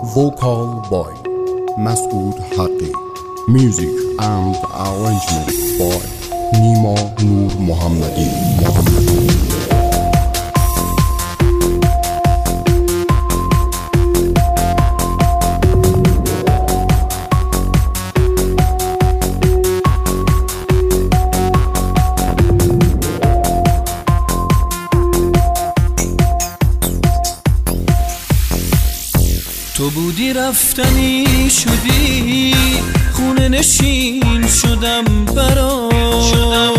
vocal by Masoud Haqqi, music and arrangement by Nima Noor Mohammadi. تو بودی رفتنی شدی، خونه نشین شدم برات.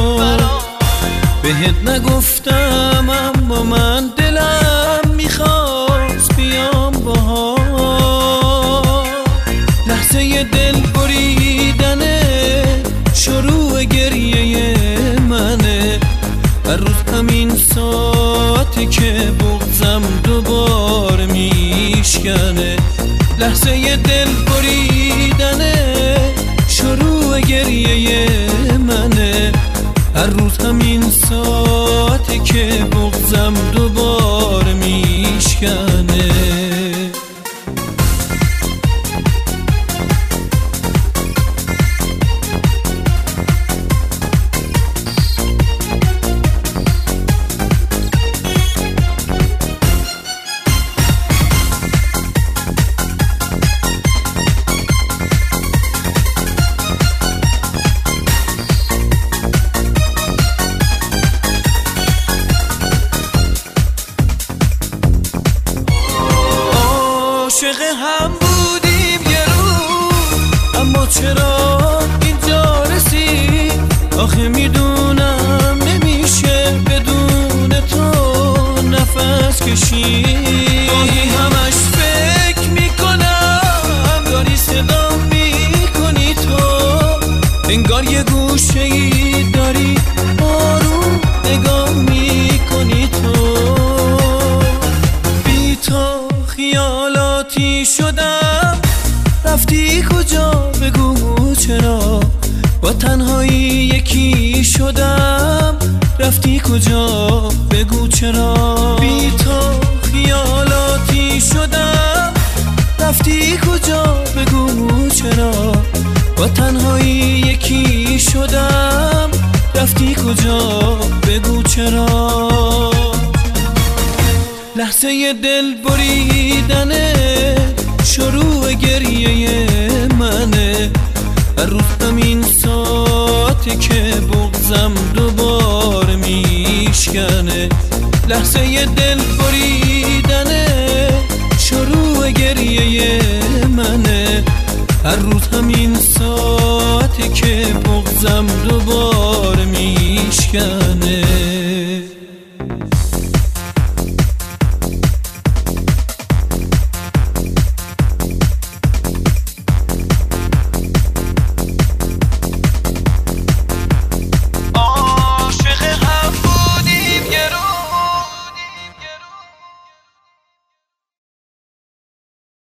بهت نگفتم اما من دلم میخواست بیام باهات. لحظه دل بریدنه شروع گریه منه، هر روز همین ساعتی که بغضم دوبار میشکنه. لحظه دل بریدنه شروع گریه منه، هر روز همین ساعتی که بغضم دوبار میشکنه. عاشق هم بودیم یه روز، اما چرا اینجا رسید؟ آخه میدونم نمیشه بدون تو نفس کشید. گاهی همش فکر میکنم داری صدا میکنی تو، انگار یه گوشه‌ای داری آروم نگاه میکنی تو. بی تو خیالاتی شدم، رفتی کجا بگو چرا؟ با تنهایی یکی شدم، رفتی کجا بگو چرا؟ بی تو خیالاتی شدم، رفتی کجا بگو چرا؟ با تنهایی یکی شدم، رفتی کجا بگو چرا؟ لحظه دل بریدنه شروع گریه منه، هر روز همین ساعتی که بغضم دوبار میشکنه. لحظه دل بریدنه شروع گریه منه، هر روز همین ساعتی که بغضم دوبار میشکنه.